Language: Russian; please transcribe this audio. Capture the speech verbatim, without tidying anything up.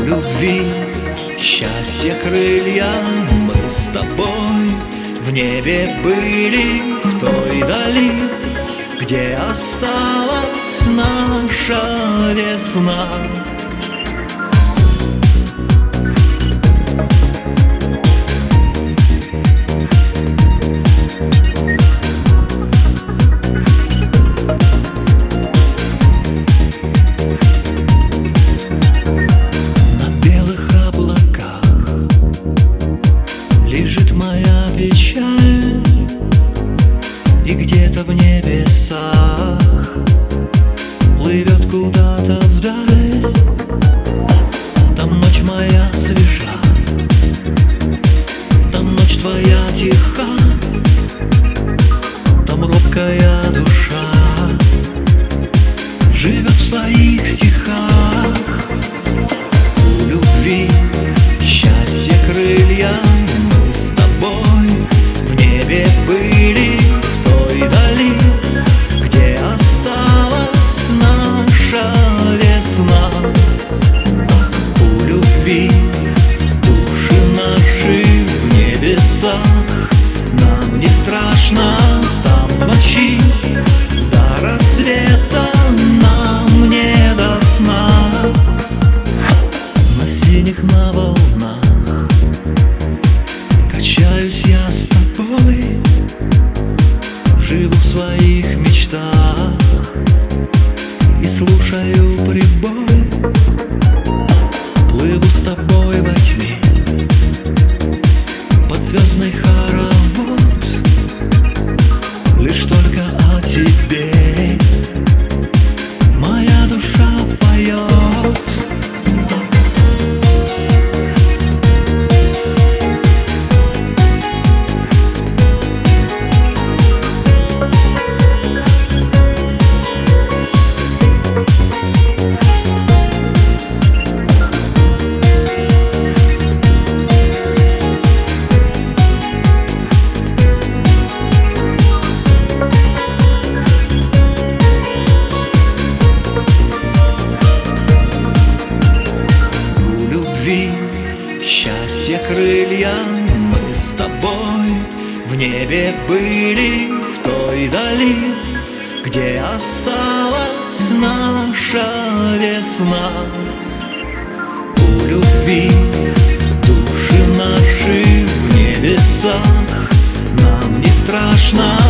любви счастья крылья, мы с тобой в небе были, в той дали, где осталась наша весна. Лежит моя печаль, и где-то в небесах плывет куда-то вдаль. Там ночь моя свежа, там ночь твоя тиха, там робкая душа живет в своих стихах. У любви счастье крылья, с тобой в небе были, в той дали, где осталась наша весна. У любви души наши в небесах, нам не страшно там в ночи, до рассвета нам не до сна. На синих, на волнах качаюсь я с тобой, живу в своих мечтах и слушаю прибой. Плыву с тобой во тьме под звездный хоровод, лишь только о тебе моя душа поет. Счастье крылья, мы с тобой в небе были, в той дали, где осталась наша весна. У любви души наши в небесах, нам не страшно